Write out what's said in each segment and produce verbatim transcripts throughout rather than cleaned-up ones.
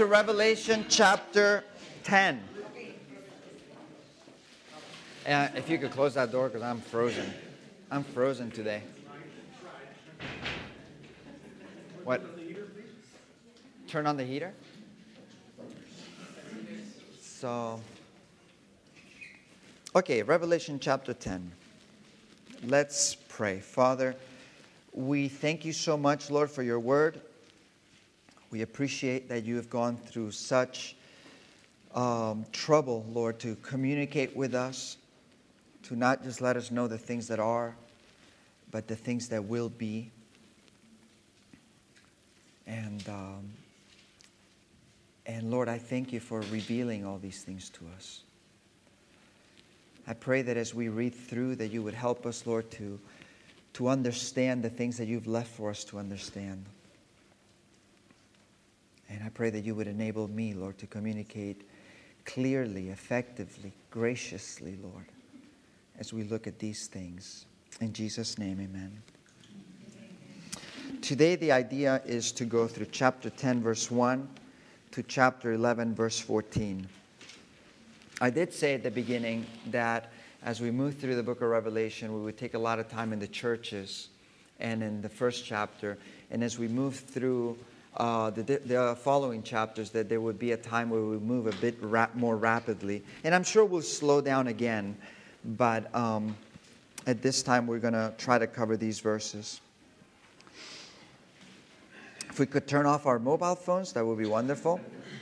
to Revelation chapter ten. Uh, if you could close that door because I'm frozen. I'm frozen today. What? Turn on the heater? So, okay, Revelation chapter ten. Let's pray. Father, we thank you so much, Lord, for your word. We appreciate that you have gone through such um, trouble, Lord, to communicate with us, to not just let us know the things that are, but the things that will be. And, um, and Lord, I thank you for revealing all these things to us. I pray that as we read through, that you would help us, Lord, to, to understand the things that you've left for us to understand. And I pray that you would enable me, Lord, to communicate clearly, effectively, graciously, Lord, as we look at these things. In Jesus' name, amen. Today, the idea is to go through chapter ten, verse one, to chapter eleven, verse fourteen. I did say at the beginning that as we move through the book of Revelation, we would take a lot of time in the churches and in the first chapter. And as we move through uh, the, the following chapters, that there would be a time where we move a bit rap- more rapidly. And I'm sure we'll slow down again. But um, at this time, we're going to try to cover these verses. If we could turn off our mobile phones, that would be wonderful.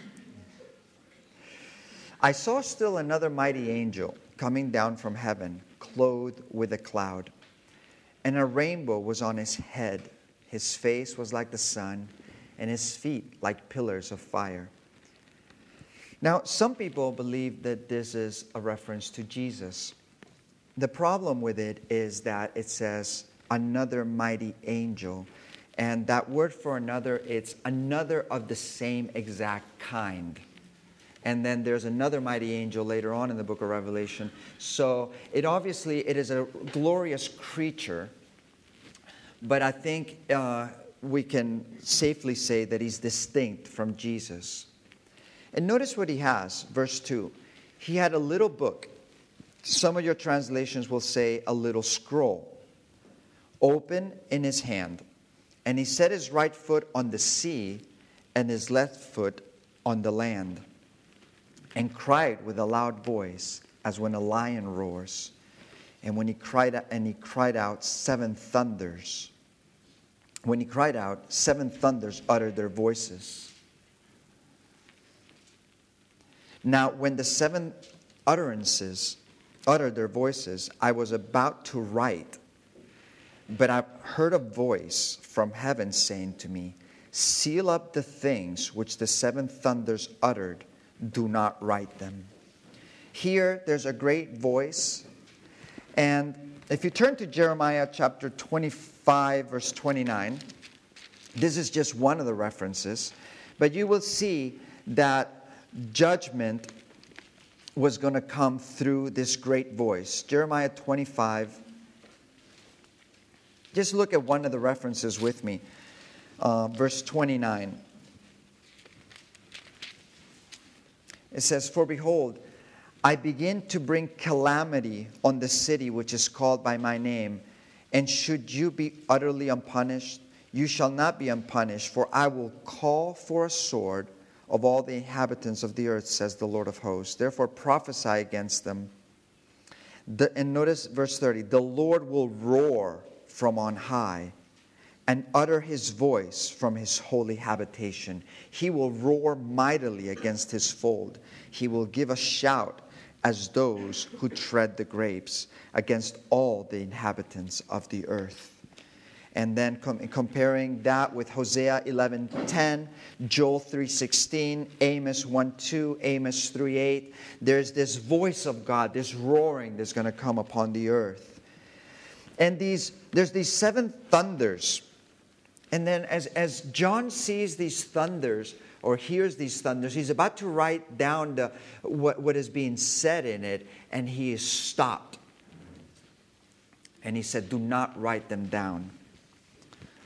I saw still another mighty angel coming down from heaven, clothed with a cloud. And a rainbow was on his head. His face was like the sun, and his feet like pillars of fire. Now, some people believe that this is a reference to Jesus. The problem with it is that it says, another mighty angel. And that word for another, it's another of the same exact kind. And then there's another mighty angel later on in the book of Revelation. So it obviously, it is a glorious creature. But I think uh, we can safely say that he's distinct from Jesus. And notice what he has, verse two. He had a little book. Some of your translations will say a little scroll, open in his hand. And he set his right foot on the sea and his left foot on the land, and cried with a loud voice as when a lion roars. And when he cried out, and he cried out, seven thunders. When he cried out, seven thunders uttered their voices. Now, when the seven utterances uttered their voices, I was about to write, but I heard a voice from heaven saying to me, seal up the things which the seven thunders uttered. Do not write them. Here, there's a great voice. And if you turn to Jeremiah chapter twenty-five, verse twenty-nine, this is just one of the references. But you will see that judgment was going to come through this great voice. Jeremiah twenty-five. Just look at one of the references with me. Uh, verse twenty-nine. It says, for behold, I begin to bring calamity on the city which is called by my name. And should you be utterly unpunished, you shall not be unpunished, for I will call for a sword of all the inhabitants of the earth, says the Lord of hosts. Therefore prophesy against them. The, and notice verse thirty. The Lord will roar from on high and utter his voice from his holy habitation. He will roar mightily against his fold. He will give a shout as those who tread the grapes against all the inhabitants of the earth. And then com- comparing that with Hosea eleven ten, Joel three sixteen, Amos one two, Amos three eight, there's this voice of God, this roaring that's going to come upon the earth. And these there's these seven thunders. And then as, as John sees these thunders, or hears these thunders, he's about to write down the, what, what is being said in it, and he is stopped. And he said, do not write them down.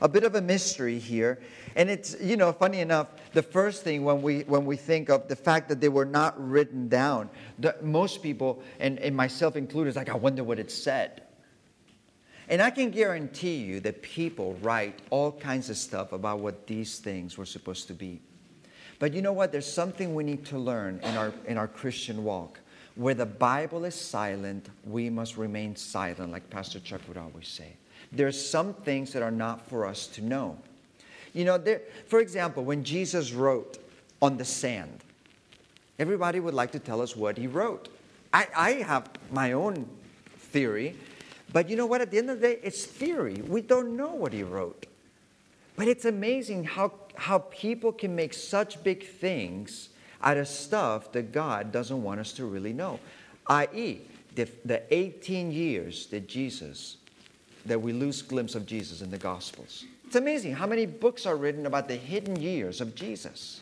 a bit of a mystery here. And it's, you know, funny enough, the first thing when we when we think of the fact that they were not written down, the, most people, and, and myself included, is like, I wonder what it said. And I can guarantee you that people write all kinds of stuff about what these things were supposed to be. But you know what? There's something we need to learn in our in our Christian walk. Where the Bible is silent, we must remain silent, like Pastor Chuck would always say. There's some things that are not for us to know. You know, there, for example, when Jesus wrote on the sand, everybody would like to tell us what he wrote. I, I have my own theory, but you know what? At the end of the day, it's theory. We don't know what he wrote. But it's amazing how, how people can make such big things out of stuff that God doesn't want us to really know. that is, the, the eighteen years that Jesus, that we lose glimpse of Jesus in the Gospels. It's amazing how many books are written about the hidden years of Jesus.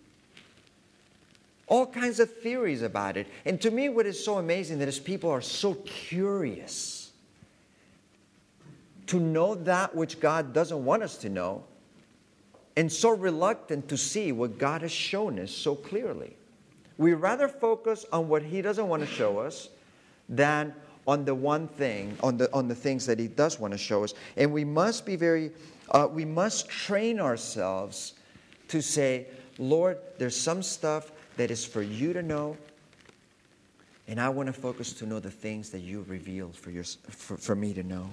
All kinds of theories about it. And to me, what is so amazing that is people are so curious to know that which God doesn't want us to know, and so reluctant to see what God has shown us so clearly. We rather focus on what he doesn't want to show us than on the one thing, on the on the things that he does want to show us. And we must be very, uh, we must train ourselves to say, Lord, there's some stuff that is for you to know, and I want to focus to know the things that you revealed for, your, for, for me to know.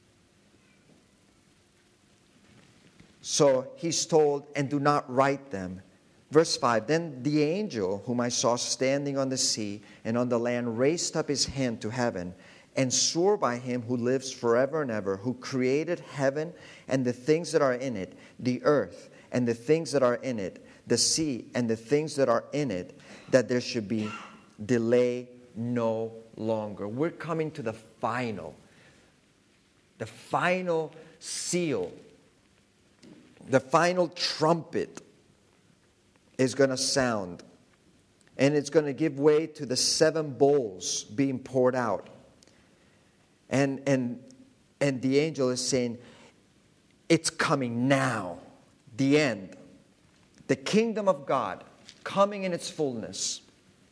So he's told, and do not write them. Verse five, then the angel whom I saw standing on the sea and on the land raised up his hand to heaven and swore by him who lives forever and ever, who created heaven and the things that are in it, the earth and the things that are in it, the sea and the things that are in it, that there should be delay no longer. We're coming to the final, the final seal, the final trumpet is going to sound. And it's going to give way to the seven bowls being poured out. And, and, and the angel is saying, it's coming now. The end. The kingdom of God coming in its fullness.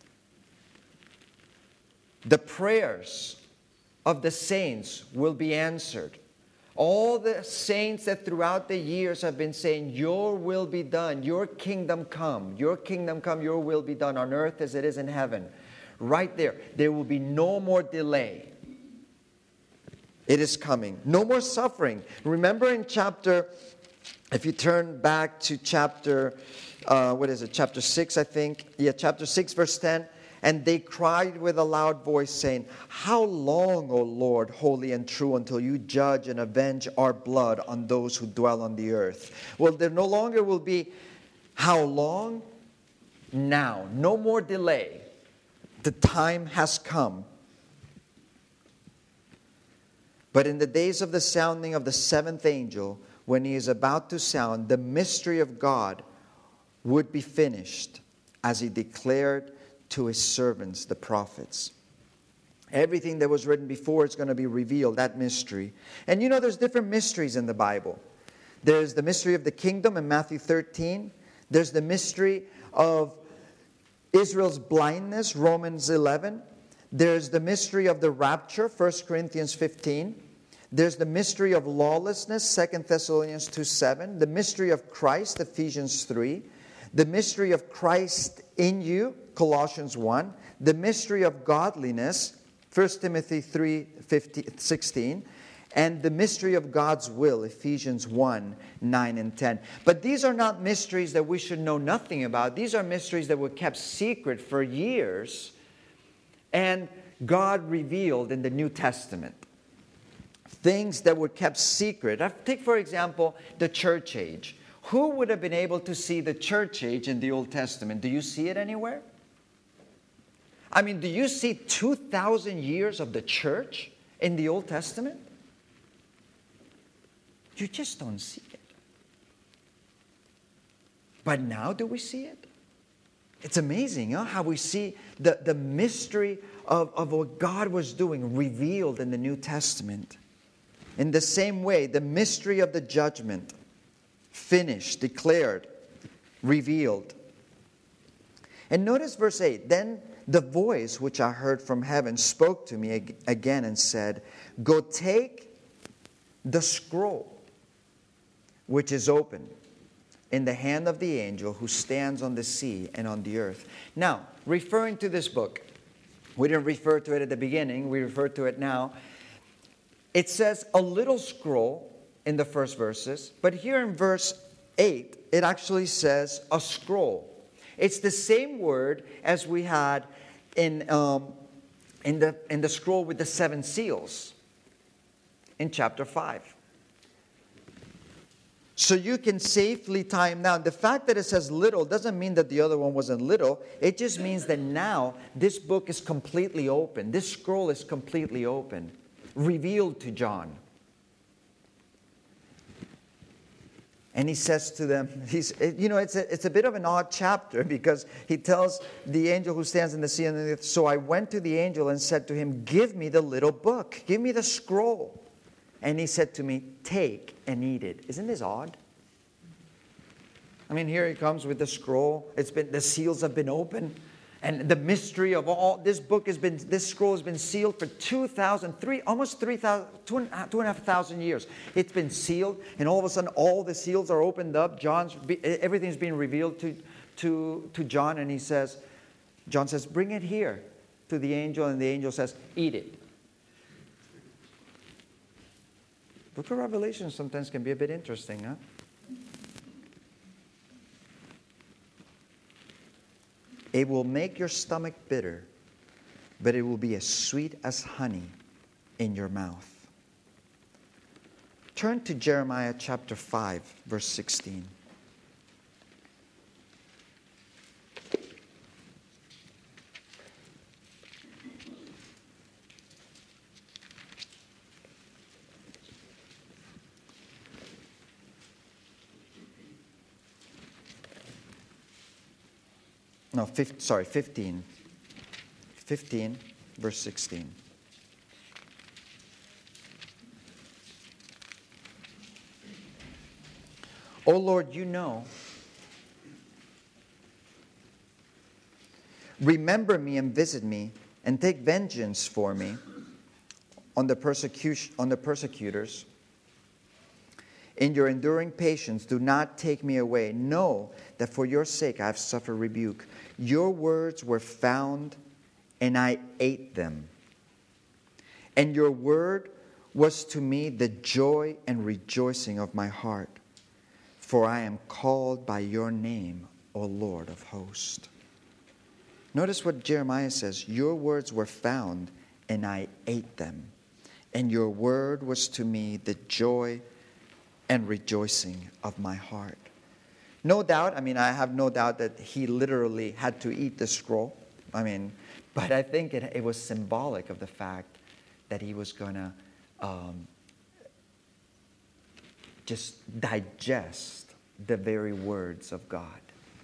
The prayers of the saints will be answered. All the saints that throughout the years have been saying, your will be done, your kingdom come, your kingdom come, your will be done on earth as it is in heaven. Right there, there will be no more delay. It is coming. No more suffering. Remember in chapter, if you turn back to chapter, uh, what is it, chapter six, I think. Yeah, chapter six, verse ten. And they cried with a loud voice, saying, how long, O Lord, holy and true, until you judge and avenge our blood on those who dwell on the earth? Well, there no longer will be how long? Now. No more delay. The time has come. But in the days of the sounding of the seventh angel, when he is about to sound, the mystery of God would be finished, as he declared to his servants, the prophets. Everything that was written before is going to be revealed, that mystery. And you know, there's different mysteries in the Bible. There's the mystery of the kingdom in Matthew thirteen. There's the mystery of Israel's blindness, Romans eleven. There's the mystery of the rapture, First Corinthians fifteen. There's the mystery of lawlessness, Second Thessalonians two seven. The mystery of Christ, Ephesians three. The mystery of Christ in you, Colossians one. The mystery of godliness, First Timothy three sixteen. And the mystery of God's will, Ephesians one nine and ten. But these are not mysteries that we should know nothing about. These are mysteries that were kept secret for years and God revealed in the New Testament. Things that were kept secret. Take, for example, the church age. Who would have been able to see the church age in the Old Testament? Do you see it anywhere? I mean, do you see two thousand years of the church in the Old Testament? You just don't see it. But now do we see it? It's amazing, huh? How we see the, the mystery of, of what God was doing revealed in the New Testament. In the same way, the mystery of the judgment, finished, declared, revealed. And notice verse eight. Then the voice which I heard from heaven spoke to me again and said, go take the scroll which is open in the hand of the angel who stands on the sea and on the earth. Now, referring to this book, we didn't refer to it at the beginning, we refer to it now. It says a little scroll in the first verses, but here in verse eight, it actually says a scroll. It's the same word as we had in, um, in, the, in the scroll with the seven seals in chapter five. So you can safely tie them down. The fact that it says little doesn't mean that the other one wasn't little. It just means that now this book is completely open. This scroll is completely open, revealed to John. And he says to them, he's, you know, it's a, it's a bit of an odd chapter because he tells the angel who stands in the sea and the earth, so I went to the angel and said to him, give me the little book, give me the scroll. And he said to me, take and eat it. Isn't this odd? I mean, here he comes with the scroll. It's been, the seals have been opened. And the mystery of all, this book has been, this scroll has been sealed for two thousand, three, almost three thousand, two and, two and a half thousand years. It's been sealed, and all of a sudden all the seals are opened up. John's, everything's being revealed to, to, to John, and he says, John says, bring it here to the angel, and the angel says, eat it. Book of Revelation sometimes can be a bit interesting, huh? It will make your stomach bitter, but it will be as sweet as honey in your mouth. Turn to Jeremiah chapter five, verse sixteen. No, fifteen, sorry, fifteen. fifteen, verse sixteen. O Lord, you know. Remember me and visit me, and take vengeance for me on the persecution on the persecutors. In your enduring patience, do not take me away. Know that for your sake I have suffered rebuke. Your words were found, and I ate them. And your word was to me the joy and rejoicing of my heart. For I am called by your name, O Lord of hosts. Notice what Jeremiah says. Your words were found, and I ate them. And your word was to me the joy and rejoicing of my heart. No doubt, I mean, I have no doubt that he literally had to eat the scroll. I mean, but I think it, it was symbolic of the fact that he was going to um, just digest the very words of God.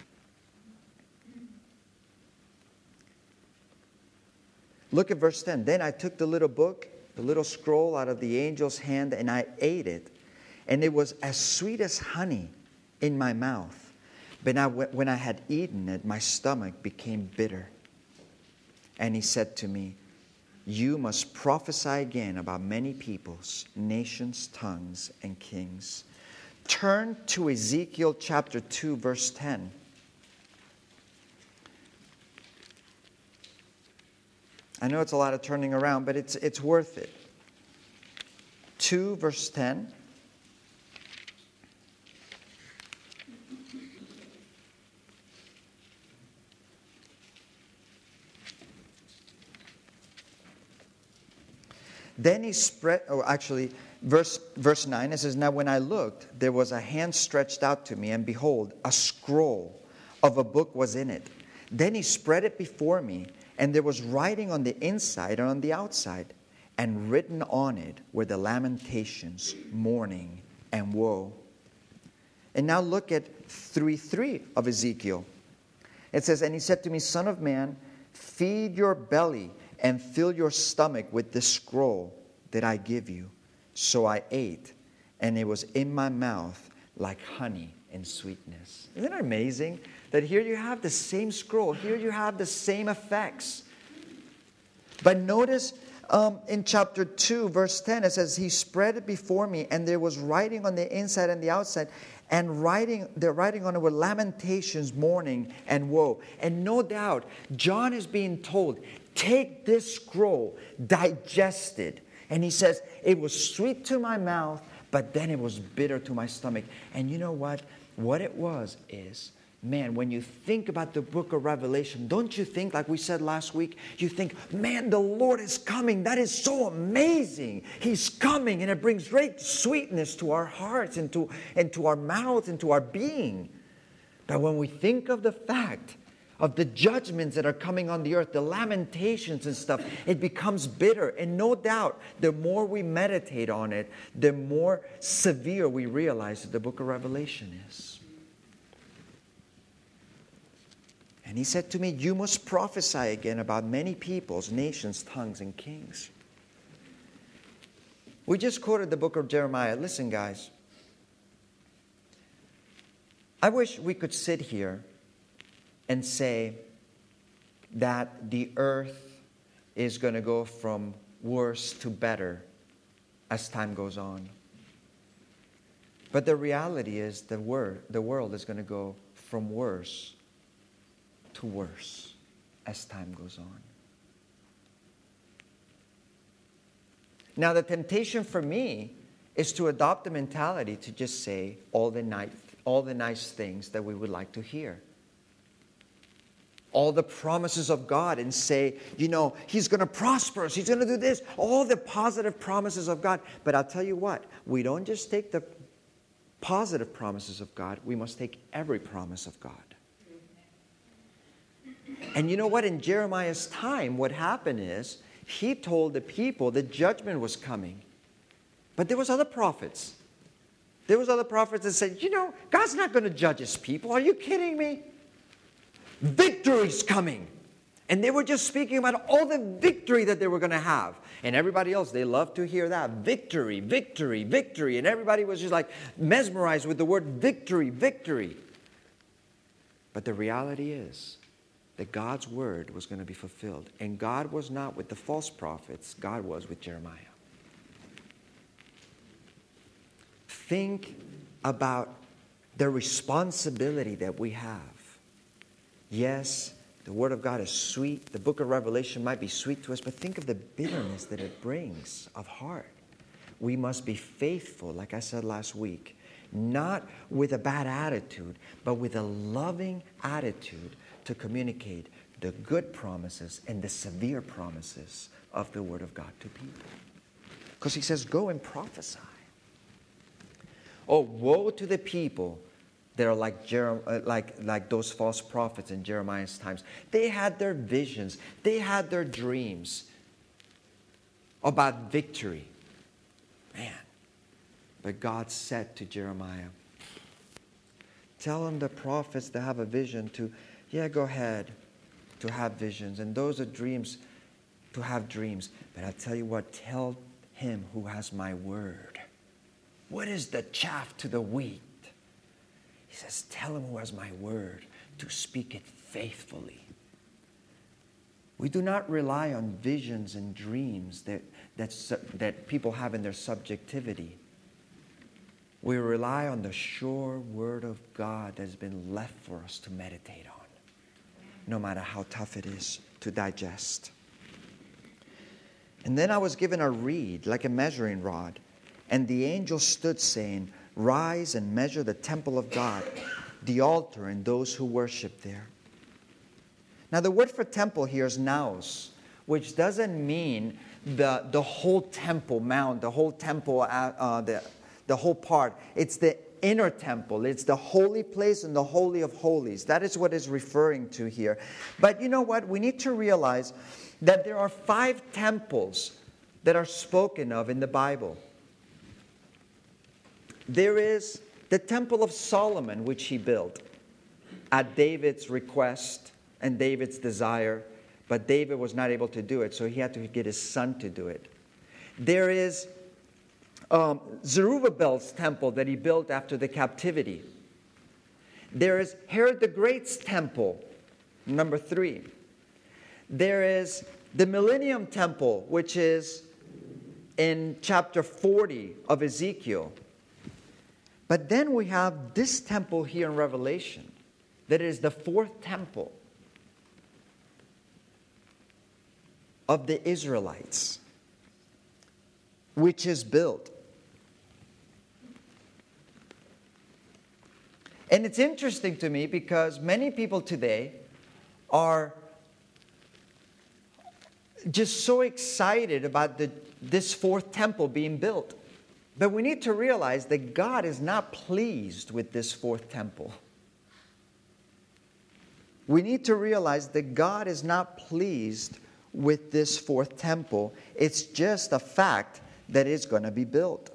Look at verse ten. Then I took the little book, the little scroll out of the angel's hand, and I ate it. And it was as sweet as honey in my mouth. But now, when I had eaten it, my stomach became bitter. And he said to me, you must prophesy again about many peoples, nations, tongues, and kings. Turn to Ezekiel chapter two, verse ten. I know it's a lot of turning around, but it's, it's worth it. two, verse ten. Then he spread, or actually, verse, verse nine, it says, now when I looked, there was a hand stretched out to me, and behold, a scroll of a book was in it. Then he spread it before me, and there was writing on the inside and on the outside, and written on it were the lamentations, mourning, and woe. And now look at three three of Ezekiel. It says, and he said to me, son of man, feed your belly and fill your stomach with this scroll that I give you. So I ate, and it was in my mouth like honey and sweetness. Isn't it amazing that here you have the same scroll, here you have the same effects? But notice um, in chapter two, verse ten, it says, he spread it before me, and there was writing on the inside and the outside, and writing, they're writing on it with lamentations, mourning, and woe. And no doubt, John is being told, take this scroll, digest it. And he says, it was sweet to my mouth, but then it was bitter to my stomach. And you know what? What it was is, man, when you think about the book of Revelation, don't you think, like we said last week, you think, man, the Lord is coming. That is so amazing. He's coming, and it brings great sweetness to our hearts and to, and to our mouths and to our being. But when we think of the fact of the judgments that are coming on the earth, the lamentations and stuff, it becomes bitter. And no doubt, the more we meditate on it, the more severe we realize that the book of Revelation is. And he said to me, you must prophesy again about many peoples, nations, tongues, and kings. We just quoted the book of Jeremiah. Listen, guys. I wish we could sit here and say that the earth is going to go from worse to better as time goes on. But the reality is the, wor- the world is going to go from worse to worse as time goes on. Now, the temptation for me is to adopt the mentality to just say all the nice, all the nice things that we would like to hear. All the promises of God, and say, you know, He's going to prosper us, He's going to do this, all the positive promises of God. But I'll tell you what, we don't just take the positive promises of God, we must take every promise of God. And you know what? In Jeremiah's time, what happened is, he told the people that judgment was coming. But there was other prophets. There was other prophets that said, you know, God's not going to judge His people. Are you kidding me? Victory's coming. And they were just speaking about all the victory that they were going to have. And everybody else, they loved to hear that. Victory, victory, victory. And everybody was just like mesmerized with the word victory, victory. But the reality is that God's word was going to be fulfilled. And God was not with the false prophets. God was with Jeremiah. Think about the responsibility that we have. Yes, the Word of God is sweet. The book of Revelation might be sweet to us, but think of the bitterness that it brings of heart. We must be faithful, like I said last week, not with a bad attitude, but with a loving attitude to communicate the good promises and the severe promises of the Word of God to people. Because He says, go and prophesy. Oh, woe to the people that are like, Jer- like, like those false prophets in Jeremiah's times. They had their visions. They had their dreams about victory. Man. But God said to Jeremiah, tell them the prophets that have a vision to, yeah, go ahead, to have visions. And those are dreams, to have dreams. But I'll tell you what, tell him who has my word. What is the chaff to the wheat? He says, tell him who has my word to speak it faithfully. We do not rely on visions and dreams that, that, that people have in their subjectivity. We rely on the sure word of God that has been left for us to meditate on, no matter how tough it is to digest. And then I was given a reed, like a measuring rod, and the angel stood saying, rise and measure the temple of God, the altar, and those who worship there. Now, the word for temple here is naos, which doesn't mean the, the whole temple mount, the whole temple, uh, uh, the, the whole part. It's the inner temple. It's the holy place and the holy of holies. That is what it's referring to here. But you know what? We need to realize that there are five temples that are spoken of in the Bible. There is the Temple of Solomon, which he built at David's request and David's desire, but David was not able to do it, so he had to get his son to do it. There is Um, Zerubbabel's temple that he built after the captivity. There is Herod the Great's temple, number three. There is the Millennium Temple, which is in chapter forty of Ezekiel. But then we have this temple here in Revelation, that is the fourth temple of the Israelites, which is built. And it's interesting to me because many people today are just so excited about the, this fourth temple being built. But we need to realize that God is not pleased with this fourth temple. We need to realize that God is not pleased with this fourth temple. It's just a fact that it's going to be built.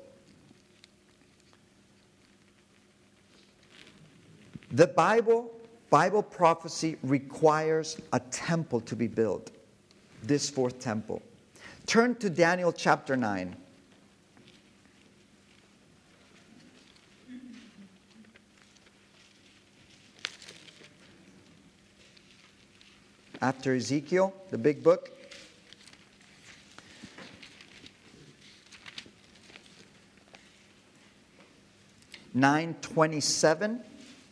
The Bible, Bible prophecy requires a temple to be built. This fourth temple. Turn to Daniel chapter nine. After Ezekiel, the big book. nine twenty-seven.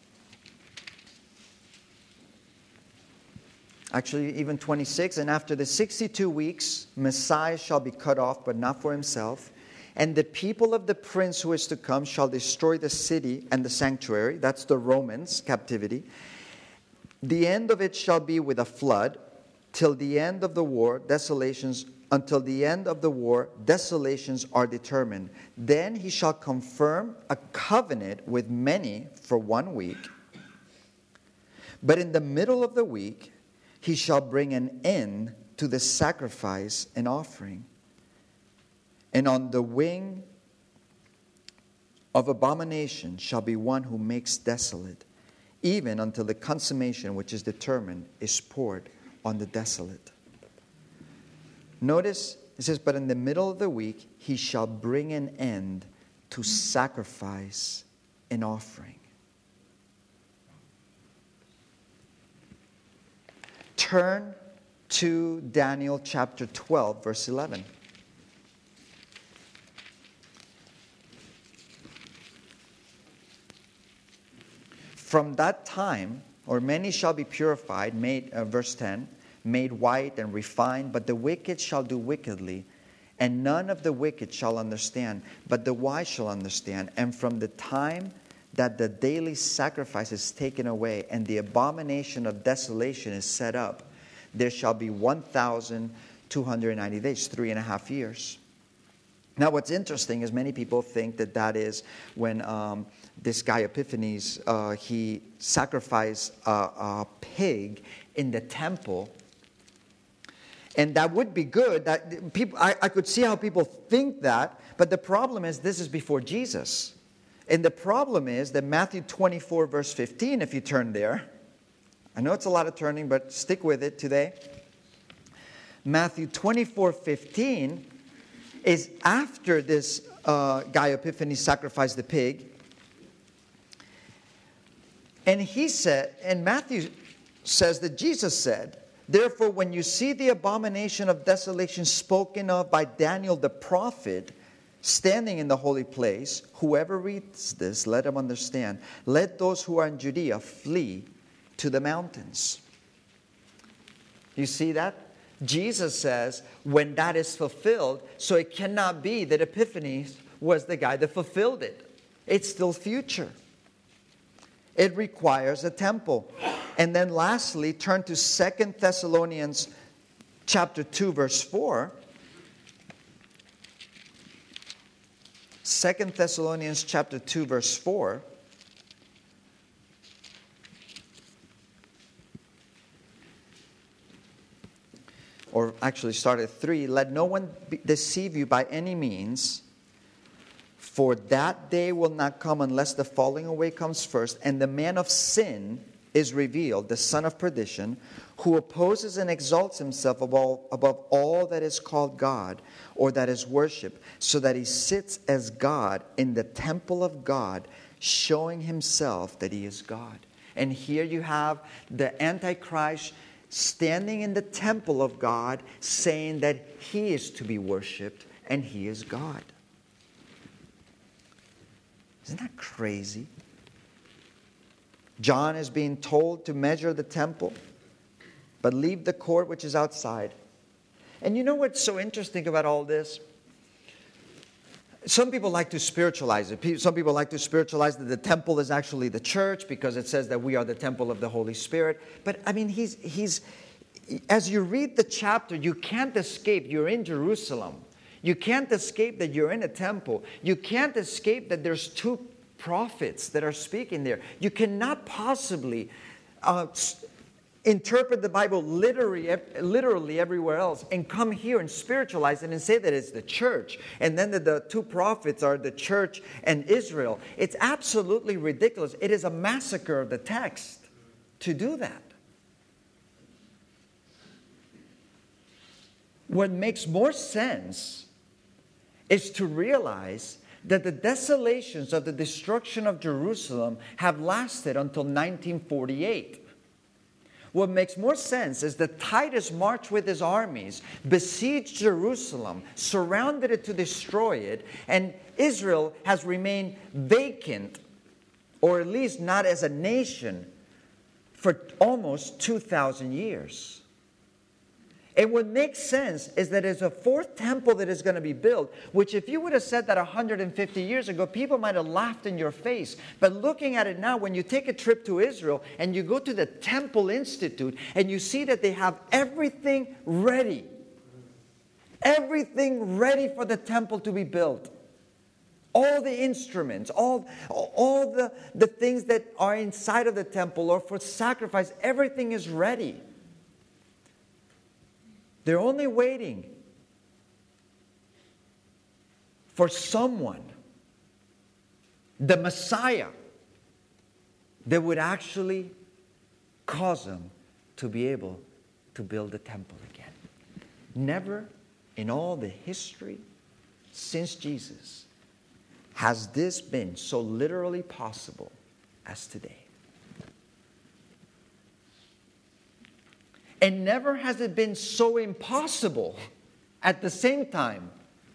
Actually, even twenty-six. And after the sixty-two weeks, Messiah shall be cut off, but not for himself. And the people of the prince who is to come shall destroy the city and the sanctuary. That's the Romans' captivity. The end of it shall be with a flood. Till the end of the war, desolations, until the end of the war, desolations are determined. Then he shall confirm a covenant with many for one week. But in the middle of the week, he shall bring an end to the sacrifice and offering. And on the wing of abomination shall be one who makes desolate, even until the consummation which is determined is poured on the desolate. Notice, it says, but in the middle of the week he shall bring an end to sacrifice and offering. Turn to Daniel chapter twelve, verse eleven. From that time, or many shall be purified, made, uh, verse ten, made white and refined, but the wicked shall do wickedly, and none of the wicked shall understand, but the wise shall understand. And from the time that the daily sacrifice is taken away, and the abomination of desolation is set up, there shall be one thousand two hundred ninety days, three and a half years. Now, what's interesting is many people think that that is when um, this guy Epiphanes, uh, he sacrificed a, a pig in the temple. And that would be good. That people, I, I could see how people think that. But the problem is this is before Jesus. And the problem is that Matthew twenty-four, verse fifteen, if you turn there. I know it's a lot of turning, but stick with it today. Matthew twenty-four, fifteen is after this uh, guy Epiphanes sacrificed the pig. And he said, and Matthew says that Jesus said, therefore, when you see the abomination of desolation spoken of by Daniel the prophet standing in the holy place, whoever reads this, let him understand. Let those who are in Judea flee to the mountains. You see that? Jesus says when that is fulfilled, so it cannot be that Epiphanes was the guy that fulfilled it. It's still future. It requires a temple. And then lastly, turn to Second Thessalonians chapter two, verse four. Second Thessalonians chapter two, verse four. Or actually start at three. Let no one deceive you by any means, for that day will not come unless the falling away comes first, and the man of sin is revealed, the son of perdition, who opposes and exalts himself above, above all that is called God or that is worshipped, so that he sits as God in the temple of God, showing himself that he is God. And here you have the Antichrist standing in the temple of God, saying that he is to be worshipped and he is God. Isn't that crazy? John is being told to measure the temple, but leave the court which is outside. And you know what's so interesting about all this? Some people like to spiritualize it. Some people like to spiritualize that the temple is actually the church because it says that we are the temple of the Holy Spirit. But I mean, he's, he's, as you read the chapter, you can't escape. You're in Jerusalem. You can't escape that you're in a temple. You can't escape that there's two prophets that are speaking there. You cannot possibly uh, interpret the Bible literally, literally everywhere else and come here and spiritualize it and say that it's the church and then that the two prophets are the church and Israel. It's absolutely ridiculous. It is a massacre of the text to do that. What makes more sense is to realize that the desolations of the destruction of Jerusalem have lasted until nineteen forty-eight. What makes more sense is that Titus marched with his armies, besieged Jerusalem, surrounded it to destroy it, and Israel has remained vacant, or at least not as a nation, for almost two thousand years. And what makes sense is that there's a fourth temple that is going to be built, which if you would have said that one hundred fifty years ago, people might have laughed in your face. But looking at it now, when you take a trip to Israel and you go to the Temple Institute and you see that they have everything ready, everything ready for the temple to be built. All the instruments, all, all the, the things that are inside of the temple or for sacrifice, everything is ready. They're only waiting for someone, the Messiah, that would actually cause them to be able to build the temple again. Never in all the history since Jesus has this been so literally possible as today. And never has it been so impossible at the same time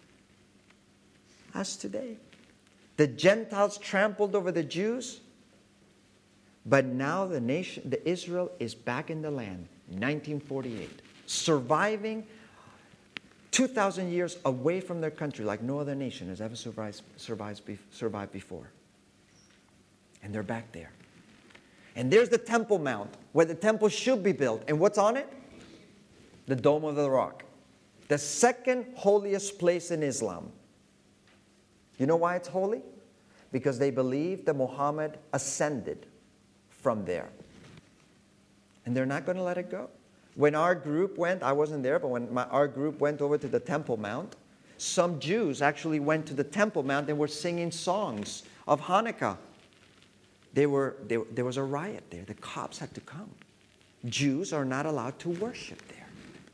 as today. The Gentiles trampled over the Jews, but now the nation, the Israel is back in the land, nineteen forty-eight, surviving two thousand years away from their country like no other nation has ever survived, survived, survived before. And they're back there. And there's the Temple Mount, where the temple should be built. And what's on it? The Dome of the Rock. The second holiest place in Islam. You know why it's holy? Because they believe that Muhammad ascended from there. And they're not going to let it go. When our group went, I wasn't there, but when my, our group went over to the Temple Mount, some Jews actually went to the Temple Mount and were singing songs of Hanukkah. They were, they, there was a riot there. The cops had to come. Jews are not allowed to worship there.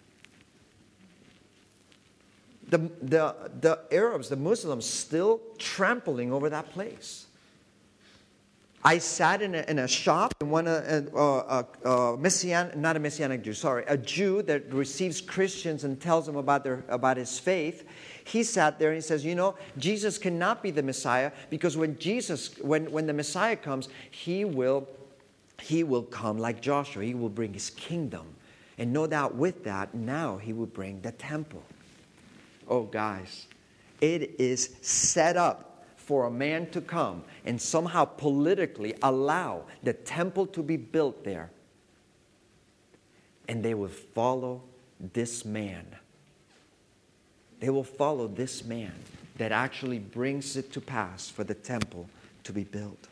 The, the, the Arabs, the Muslims, still trampling over that place. I sat in a, in a shop, and one uh, uh, uh, uh, Messianic, not a Messianic Jew, sorry, a Jew that receives Christians and tells them about their about his faith. He sat there and he says, you know, Jesus cannot be the Messiah because when Jesus, when, when the Messiah comes, he will, he will come like Joshua. He will bring his kingdom. And no doubt with that, now he will bring the temple. Oh, guys, it is set up for a man to come and somehow politically allow the temple to be built there. And they will follow this man. They will follow this man that actually brings it to pass for the temple to be built.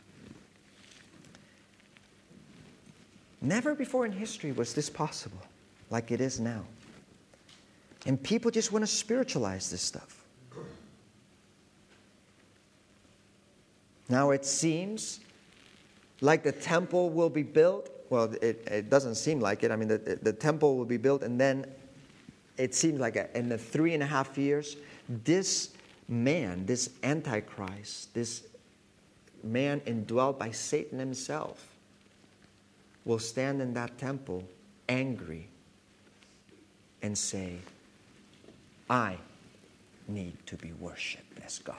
Never before in history was this possible like it is now. And people just want to spiritualize this stuff. Now it seems like the temple will be built. Well, it, it doesn't seem like it. I mean, the, the, the temple will be built, and then it seems like a, in the three and a half years, this man, this Antichrist, this man indwelt by Satan himself, will stand in that temple angry and say, I need to be worshipped as God.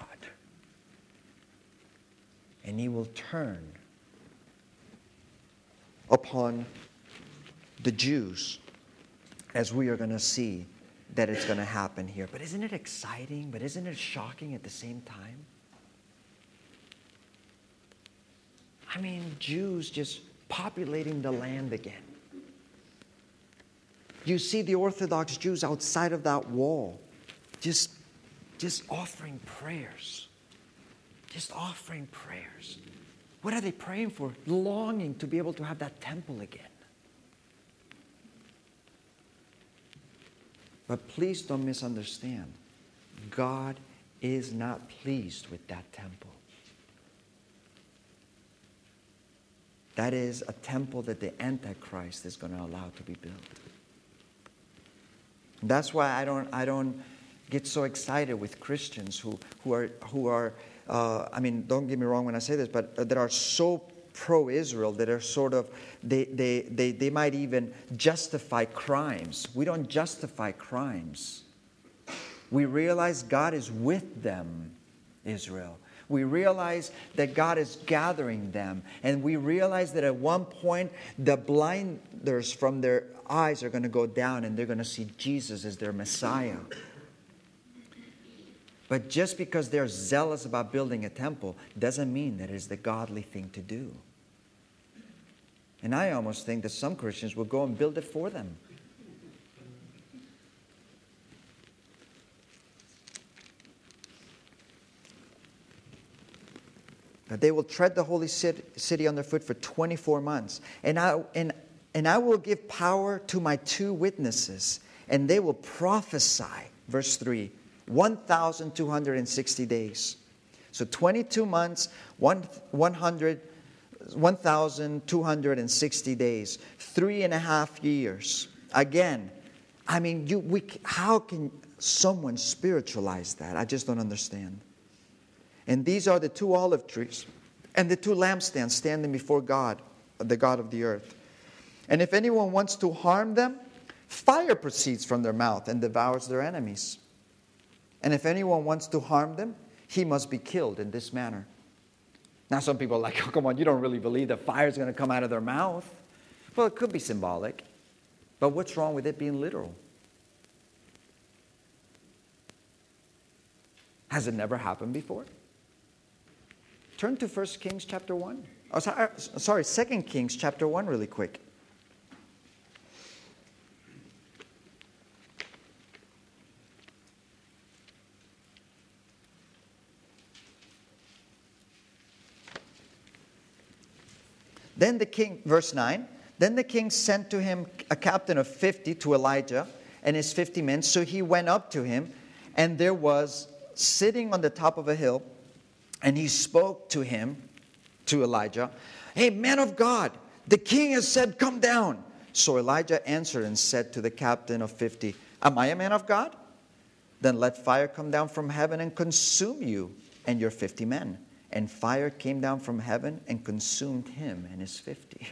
And he will turn upon the Jews, as we are going to see that it's going to happen here. But isn't it exciting? But isn't it shocking at the same time? I mean, Jews just populating the land again. You see the Orthodox Jews outside of that wall, just, just offering prayers. Just offering prayers. What are they praying for? Longing to be able to have that temple again. But please don't misunderstand. God is not pleased with that temple. That is a temple that the Antichrist is going to allow to be built. That's why I don't I don't get so excited with Christians who who are who are uh, I mean, don't get me wrong when I say this, but that are so pro-Israel that are sort of they they they they might even justify crimes. We don't justify crimes. We realize God is with them, Israel. We realize that God is gathering them. And we realize that at one point, the blinders from their eyes are going to go down and they're going to see Jesus as their Messiah. But just because they're zealous about building a temple doesn't mean that it is the godly thing to do. And I almost think that some Christians will go and build it for them. They will tread the holy city underfoot for twenty-four months. And I, and, and I will give power to my two witnesses, and they will prophesy, verse three, one thousand two hundred sixty days. So twenty-two months, one thousand two hundred sixty days, three and a half years. Again, I mean, you, we, how can someone spiritualize that? I just don't understand. And these are the two olive trees and the two lampstands standing before God, the God of the earth. And if anyone wants to harm them, fire proceeds from their mouth and devours their enemies. And if anyone wants to harm them, he must be killed in this manner. Now some people are like, oh, come on, you don't really believe that fire is going to come out of their mouth. Well, it could be symbolic. But what's wrong with it being literal? Has it never happened before? Turn to First Kings chapter one. Oh, sorry, Second Kings chapter one really quick. Then the king, verse nine, then the king sent to him a captain of fifty to Elijah and his fifty men. So he went up to him, and there was sitting on the top of a hill, and he spoke to him, to Elijah, hey, man of God, the king has said, come down. So Elijah answered and said to the captain of fifty, am I a man of God? Then let fire come down from heaven and consume you and your fifty men. And fire came down from heaven and consumed him and his fifty.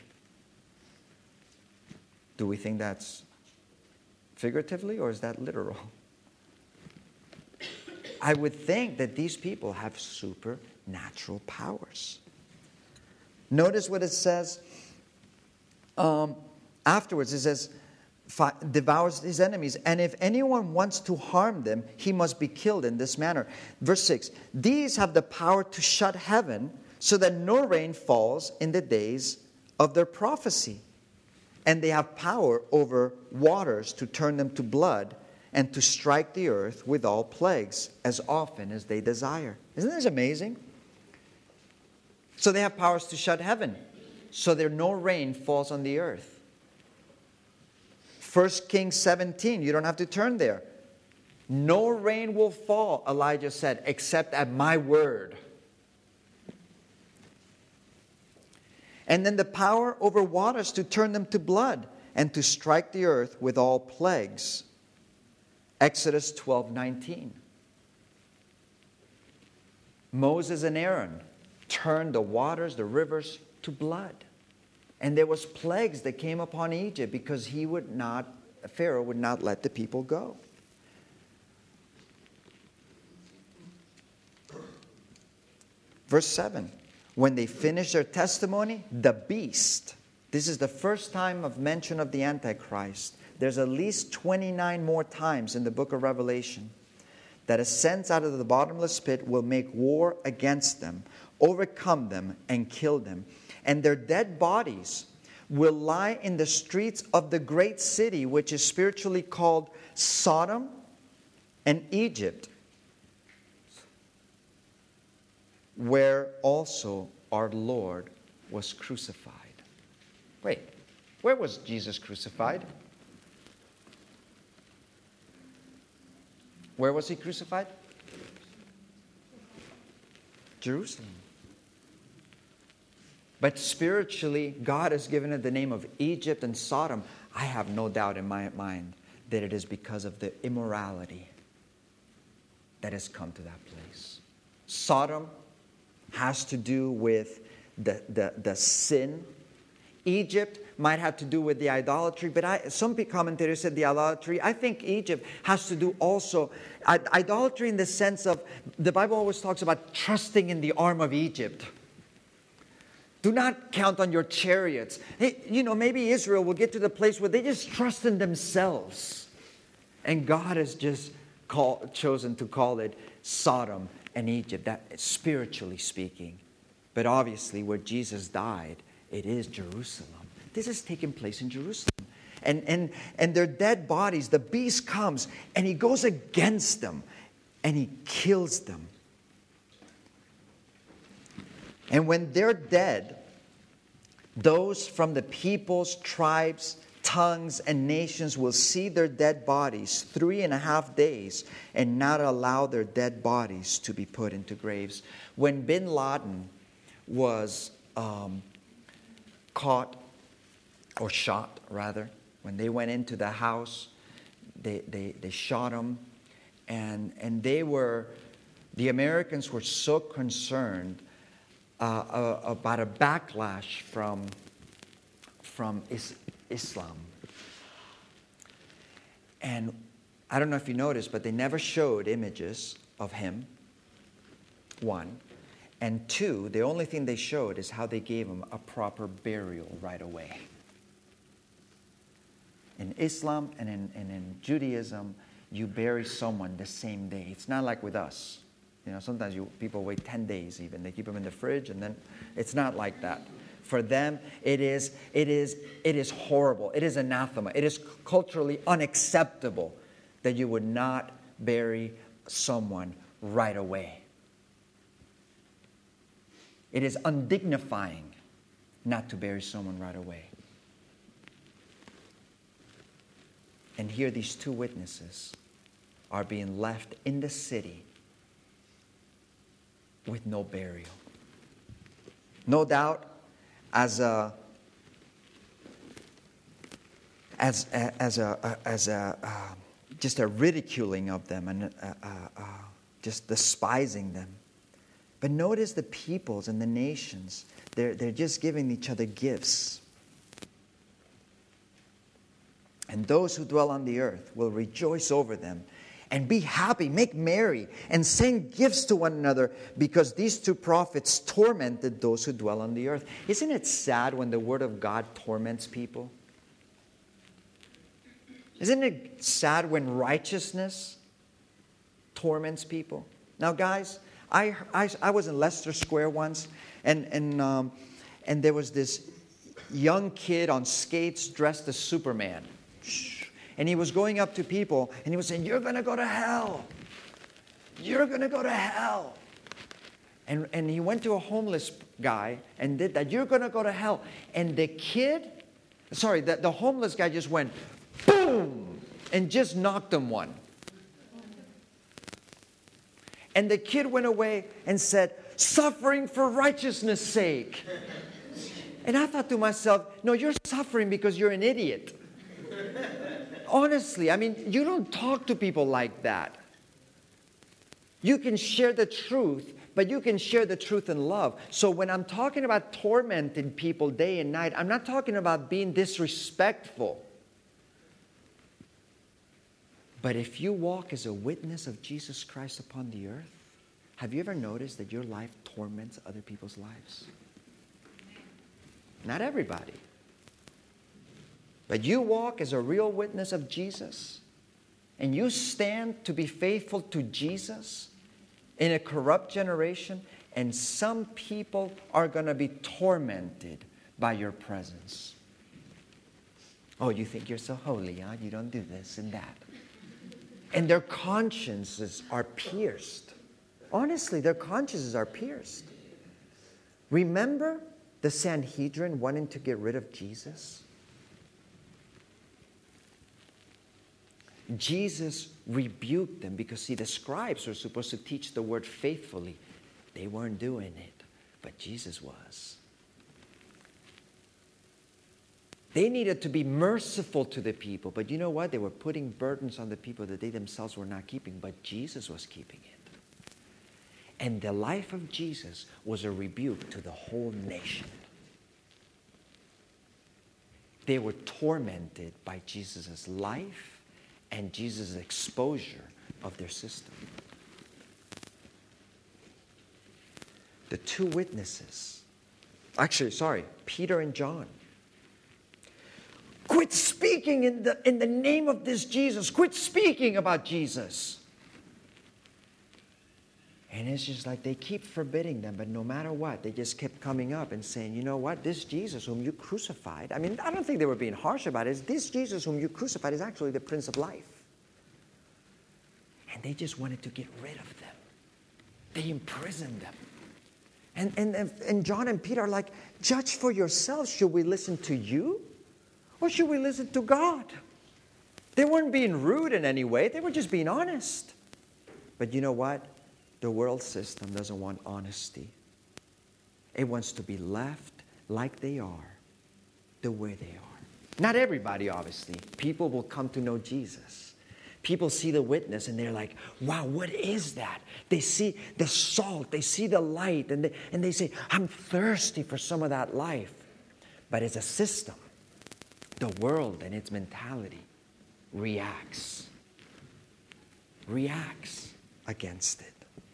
Do we think that's figuratively, or is that literal? I would think that these people have supernatural powers. Notice what it says um, afterwards. It says, devours his enemies. And if anyone wants to harm them, he must be killed in this manner. Verse six, these have the power to shut heaven so that no rain falls in the days of their prophecy. And they have power over waters to turn them to blood, and to strike the earth with all plagues as often as they desire. Isn't this amazing? So they have powers to shut heaven, so that no rain falls on the earth. First Kings seventeen, you don't have to turn there. No rain will fall, Elijah said, except at my word. And then the power over waters to turn them to blood, and to strike the earth with all plagues. Exodus twelve nineteen. Moses and Aaron turned the waters, the rivers, to blood. And there was plagues that came upon Egypt because he would not, Pharaoh would not let the people go. Verse seven. When they finished their testimony, the beast. This is the first time of mention of the Antichrist. There's at least twenty-nine more times in the book of Revelation that ascends out of the bottomless pit will make war against them, overcome them, and kill them. And their dead bodies will lie in the streets of the great city, which is spiritually called Sodom and Egypt, where also our Lord was crucified. Wait, where was Jesus crucified? Where was he crucified? Jerusalem. But spiritually, God has given it the name of Egypt and Sodom. I have no doubt in my mind that it is because of the immorality that has come to that place. Sodom has to do with the, the, the sin. Egypt might have to do with the idolatry, but I, some commentators said the idolatry. I think Egypt has to do also idolatry in the sense of, the Bible always talks about trusting in the arm of Egypt. Do not count on your chariots. Hey, you know, maybe Israel will get to the place where they just trust in themselves. And God has just call, chosen to call it Sodom and Egypt, that spiritually speaking. But obviously where Jesus died, it is Jerusalem. This has taken place in Jerusalem. And, and, and their dead bodies, the beast comes and he goes against them and he kills them. And when they're dead, those from the peoples, tribes, tongues, and nations will see their dead bodies three and a half days and not allow their dead bodies to be put into graves. When bin Laden was um, caught, or shot rather, when they went into the house, they, they, they shot him. And, and they were, the Americans were so concerned uh, uh, about a backlash from, from is, Islam. And I don't know if you noticed, but they never showed images of him, one. And two, the only thing they showed is how they gave him a proper burial right away. In Islam and in, and in Judaism, you bury someone the same day. It's not like with us. You know, sometimes you, people wait ten days even. They keep them in the fridge, and then it's not like that. For them, it is, it is, it is horrible. It is anathema. It is culturally unacceptable that you would not bury someone right away. It is undignifying not to bury someone right away. And here these two witnesses are being left in the city with no burial. No doubt, as a as a, as a as a uh, just a ridiculing of them and uh, uh, uh, just despising them. But notice the peoples and the nations, they're, they're just giving each other gifts. And those who dwell on the earth will rejoice over them and be happy, make merry, and send gifts to one another, because these two prophets tormented those who dwell on the earth. Isn't it sad when the word of God torments people? Isn't it sad when righteousness torments people? Now, guys, I, I, I was in Leicester Square once, and, and, um, and there was this young kid on skates dressed as Superman. And he was going up to people, and he was saying, "You're going to go to hell. You're going to go to hell." And, and he went to a homeless guy and did that. "You're going to go to hell." And the kid, sorry, the, the homeless guy just went, boom, and just knocked him one. And the kid went away and said, "Suffering for righteousness' sake." And I thought to myself, no, you're suffering because you're an idiot. Honestly, I mean, you don't talk to people like that. You can share the truth, but you can share the truth in love. So when I'm talking about tormenting people day and night, I'm not talking about being disrespectful. But if you walk as a witness of Jesus Christ upon the earth, have you ever noticed that your life torments other people's lives? Not everybody. But you walk as a real witness of Jesus, and you stand to be faithful to Jesus in a corrupt generation, and some people are going to be tormented by your presence. Oh, you think you're so holy, huh? You don't do this and that. And their consciences are pierced. Honestly, their consciences are pierced. Remember the Sanhedrin wanting to get rid of Jesus? Jesus rebuked them because, see, the scribes were supposed to teach the word faithfully. They weren't doing it, but Jesus was. They needed to be merciful to the people, but you know what? They were putting burdens on the people that they themselves were not keeping, but Jesus was keeping it. And the life of Jesus was a rebuke to the whole nation. They were tormented by Jesus' life and Jesus' exposure of their system. The two witnesses, actually, sorry, Peter and John, quit speaking in the, in the name of this Jesus. Quit speaking about Jesus. And it's just like they keep forbidding them, but no matter what, they just kept coming up and saying, you know what, this Jesus whom you crucified, I mean, I don't think they were being harsh about it. This Jesus whom you crucified is actually the Prince of Life. And they just wanted to get rid of them. They imprisoned them. And, and, and John and Peter are like, judge for yourselves. Should we listen to you? Or should we listen to God? They weren't being rude in any way. They were just being honest. But you know what? The world system doesn't want honesty. It wants to be left like they are, the way they are. Not everybody, obviously. People will come to know Jesus. People see the witness and they're like, wow, what is that? They see the salt, they see the light, and they, and they say, I'm thirsty for some of that life. But it's a system. The world and its mentality reacts, reacts against it.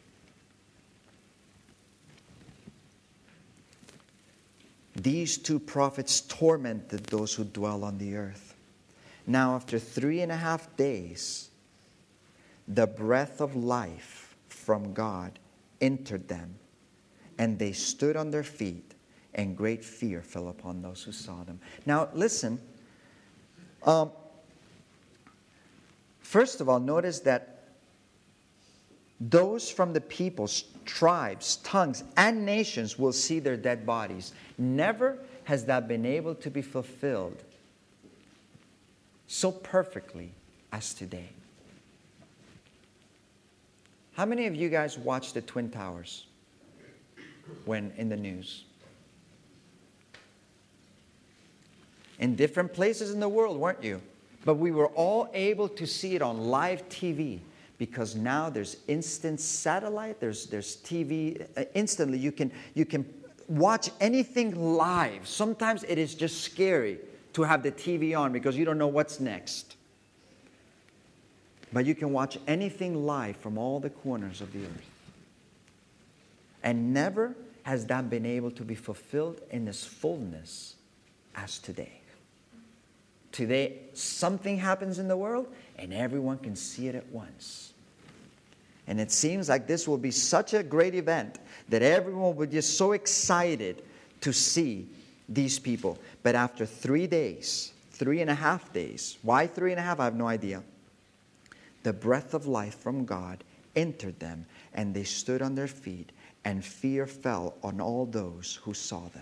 These two prophets tormented those who dwell on the earth. Now, after three and a half days, the breath of life from God entered them, and they stood on their feet, and great fear fell upon those who saw them. Now, listen. Um, first of all, notice that those from the peoples, tribes, tongues, and nations will see their dead bodies. Never has that been able to be fulfilled so perfectly as today. How many of you guys watched the Twin Towers when in the news? In different places in the world, weren't you? But we were all able to see it on live T V because now there's instant satellite, there's there's T V. Uh, instantly, you can you can watch anything live. Sometimes it is just scary to have the T V on because you don't know what's next. But you can watch anything live from all the corners of the earth. And never has that been able to be fulfilled in its fullness as today. Today, something happens in the world and everyone can see it at once. And it seems like this will be such a great event that everyone will be just so excited to see these people. But after three days, three and a half days, why three and a half? I have no idea. The breath of life from God entered them, and they stood on their feet, and fear fell on all those who saw them.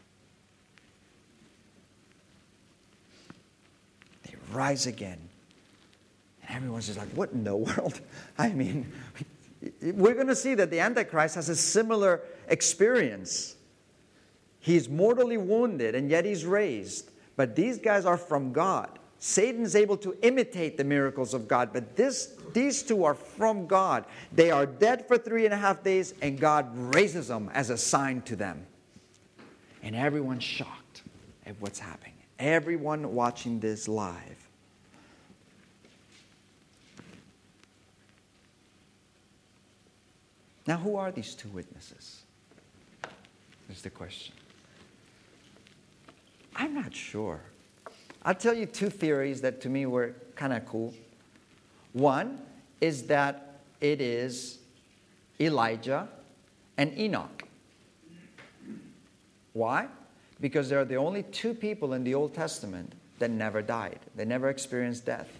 They rise again. And everyone's just like, what in the world? I mean, we're going to see that the Antichrist has a similar experience. He's mortally wounded, and yet he's raised. But these guys are from God. Satan is able to imitate the miracles of God, but this, these two are from God. They are dead for three and a half days, and God raises them as a sign to them. And everyone's shocked at what's happening. Everyone watching this live. Now, who are these two witnesses? Is the question. I'm not sure. I'll tell you two theories that to me were kind of cool. One is that it is Elijah and Enoch. Why? Because they're the only two people in the Old Testament that never died. They never experienced death.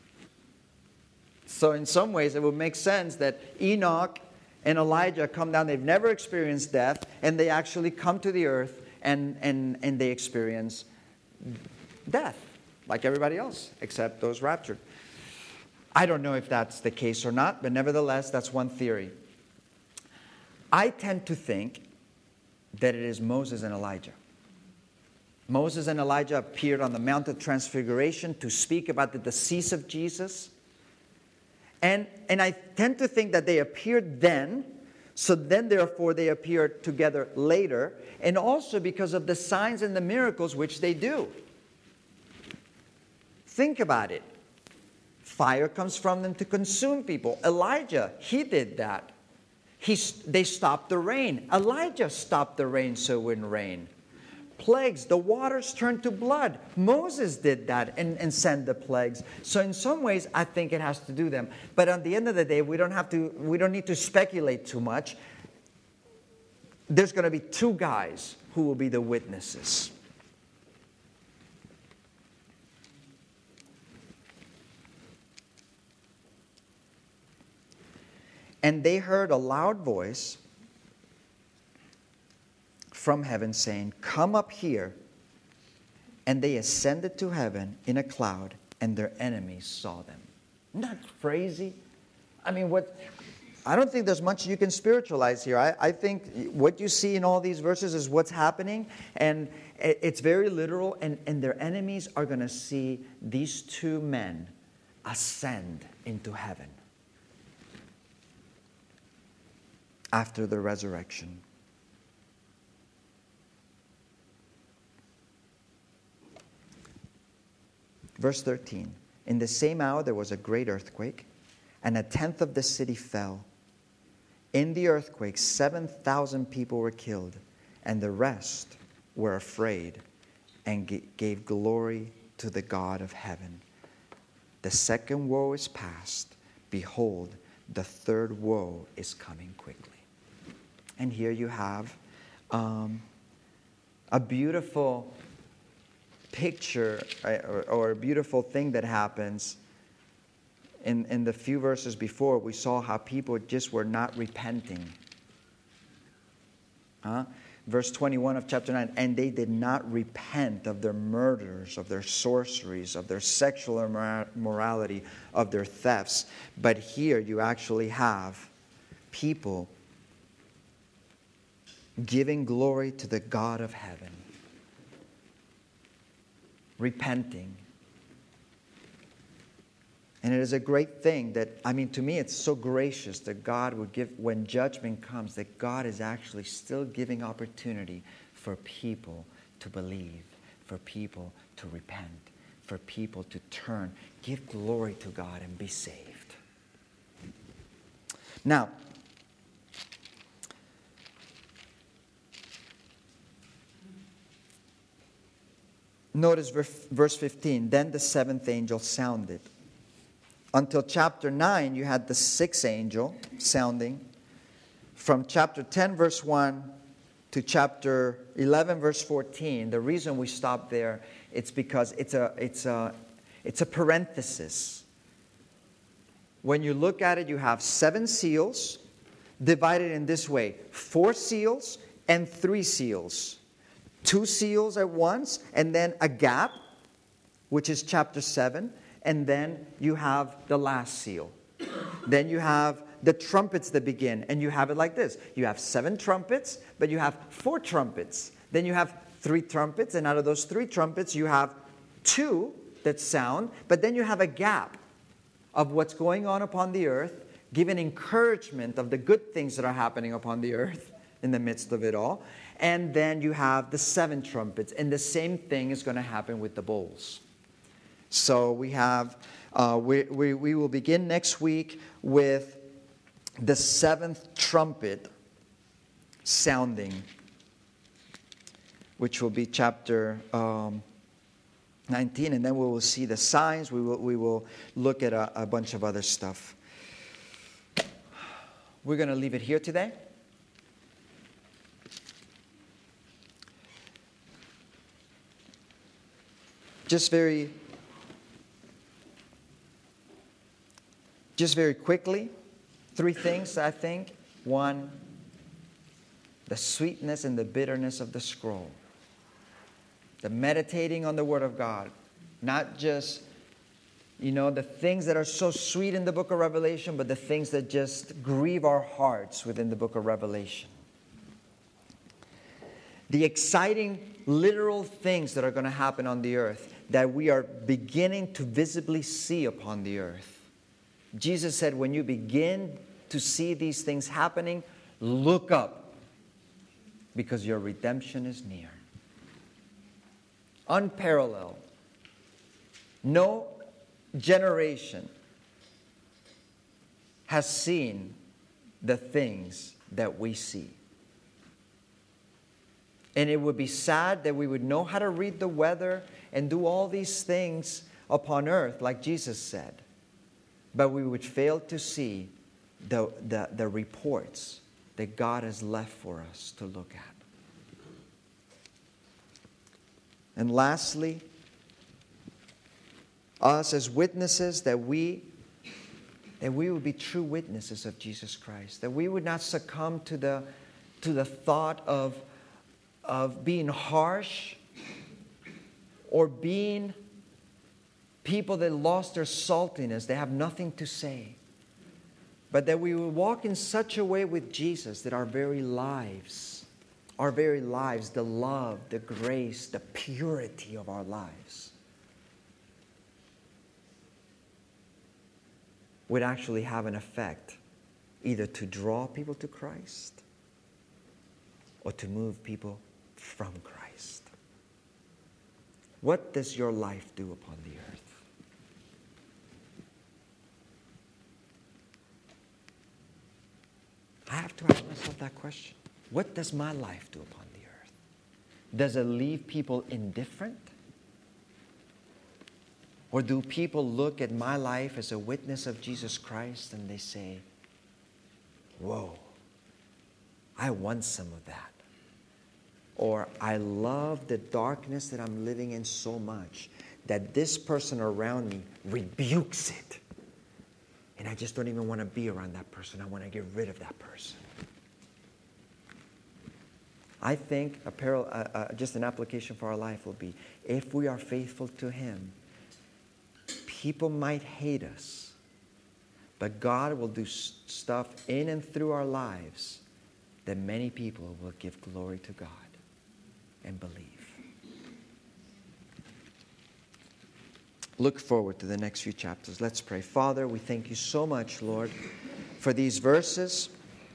So in some ways, it would make sense that Enoch and Elijah come down. They've never experienced death, and they actually come to the earth and, and, and they experience death, like everybody else, except those raptured. I don't know if that's the case or not, but nevertheless, that's one theory. I tend to think that it is Moses and Elijah. Moses and Elijah appeared on the Mount of Transfiguration to speak about the decease of Jesus. And, and I tend to think that they appeared then, so then therefore they appeared together later, and also because of the signs and the miracles which they do. Think about it. Fire comes from them to consume people. Elijah, he did that. He, they stopped the rain. Elijah stopped the rain so it wouldn't rain. Plagues, the waters turned to blood. Moses did that and, and sent the plagues. So in some ways, I think it has to do them. But at the end of the day, we don't have to. We don't need to speculate too much. There's going to be two guys who will be the witnesses. And they heard a loud voice from heaven saying, "Come up here." And they ascended to heaven in a cloud, and their enemies saw them. Isn't that crazy? I mean, what? I don't think there's much you can spiritualize here. I, I think what you see in all these verses is what's happening, and it's very literal, and, and their enemies are going to see these two men ascend into heaven after the resurrection. Verse thirteen, in the same hour there was a great earthquake, and a tenth of the city fell. In the earthquake, seven thousand people were killed, and the rest were afraid and g- gave glory to the God of heaven. The second woe is past. Behold, the third woe is coming quickly. And here you have um, a beautiful picture or, or a beautiful thing that happens. In, in the few verses before, we saw how people just were not repenting. Huh? Verse twenty-one of chapter nine, and they did not repent of their murders, of their sorceries, of their sexual immorality, of their thefts. But here you actually have people giving glory to the God of heaven, repenting. And it is a great thing that, I mean, to me, it's so gracious that God would give, when judgment comes, that God is actually still giving opportunity for people to believe, for people to repent, for people to turn, give glory to God and be saved. Now, notice verse fifteen, then the seventh angel sounded. Until chapter nine, you had the sixth angel sounding. From chapter ten, verse one, to chapter eleven, verse fourteen, the reason we stop there, it's because it's a, it's a, it's a parenthesis. When you look at it, you have seven seals divided in this way. Four seals and three seals. Two seals at once, and then a gap, which is chapter seven. And then you have the last seal. Then you have the trumpets that begin. And you have it like this. You have seven trumpets, but you have four trumpets Then you have three trumpets, and out of those three trumpets, you have two that sound, but then you have a gap of what's going on upon the earth, giving encouragement of the good things that are happening upon the earth in the midst of it all. And then you have the seven trumpets, and the same thing is going to happen with the bowls. So we have, uh, we, we, we will begin next week with the seventh trumpet sounding, which will be chapter um, nineteen, and then we will see the signs. We will, we will look at a, a bunch of other stuff. We're going to leave it here today. Just very, just very quickly, three things, I think. One, the sweetness and the bitterness of the scroll. The meditating on the Word of God. Not just, you know, the things that are so sweet in the book of Revelation, but the things that just grieve our hearts within the book of Revelation. The exciting, literal things that are going to happen on the earth that we are beginning to visibly see upon the earth. Jesus said, when you begin to see these things happening, look up, because your redemption is near. Unparalleled. No generation has seen the things that we see. And it would be sad that we would know how to read the weather and do all these things upon earth, like Jesus said. But we would fail to see the, the, the reports that God has left for us to look at. And lastly, us as witnesses, that we, that we would be true witnesses of Jesus Christ. That we would not succumb to the, to the thought of of being harsh or being people that lost their saltiness. They have nothing to say. But that we will walk in such a way with Jesus that our very lives, our very lives, the love, the grace, the purity of our lives would actually have an effect either to draw people to Christ or to move people from Christ. What does your life do upon the earth? I have to ask myself that question. What does my life do upon the earth? Does it leave people indifferent? Or do people look at my life as a witness of Jesus Christ and they say, whoa, I want some of that. Or I love the darkness that I'm living in so much that this person around me rebukes it. And I just don't even want to be around that person. I want to get rid of that person. I think a parallel, uh, uh, just an application for our life will be, if we are faithful to Him, people might hate us, but God will do stuff in and through our lives that many people will give glory to God and believe. Look forward to the next few chapters. Let's pray. Father, we thank you so much, Lord, for these verses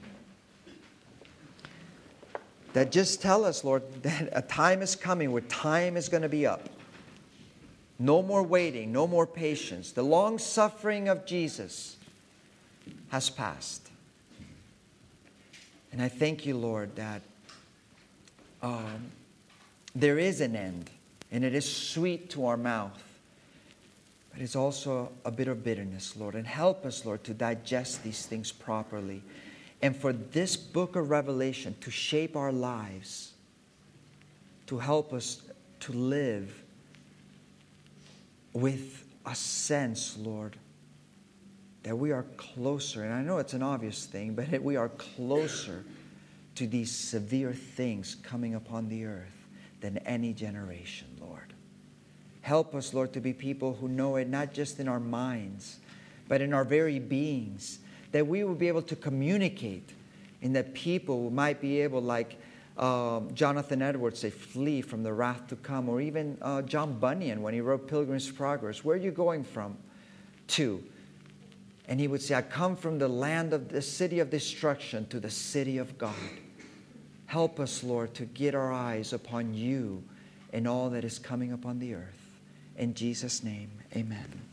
that just tell us, Lord, that a time is coming where time is going to be up. No more waiting, no more patience. The long suffering of Jesus has passed. And I thank you, Lord, that um, there is an end, and it is sweet to our mouth. But it's also a bit of bitterness, Lord. And help us, Lord, to digest these things properly. And for this book of Revelation to shape our lives, to help us to live with a sense, Lord, that we are closer. And I know it's an obvious thing, but we are closer to these severe things coming upon the earth than any generation, Lord. Help us, Lord, to be people who know it not just in our minds, but in our very beings, that we will be able to communicate, and that people might be able, like um, Jonathan Edwards say, flee from the wrath to come. Or even uh, John Bunyan, when he wrote Pilgrim's Progress, where are you going from? To. And he would say, I come from the land of the city of destruction to the city of God. Help us, Lord, to get our eyes upon you and all that is coming upon the earth. In Jesus' name, amen.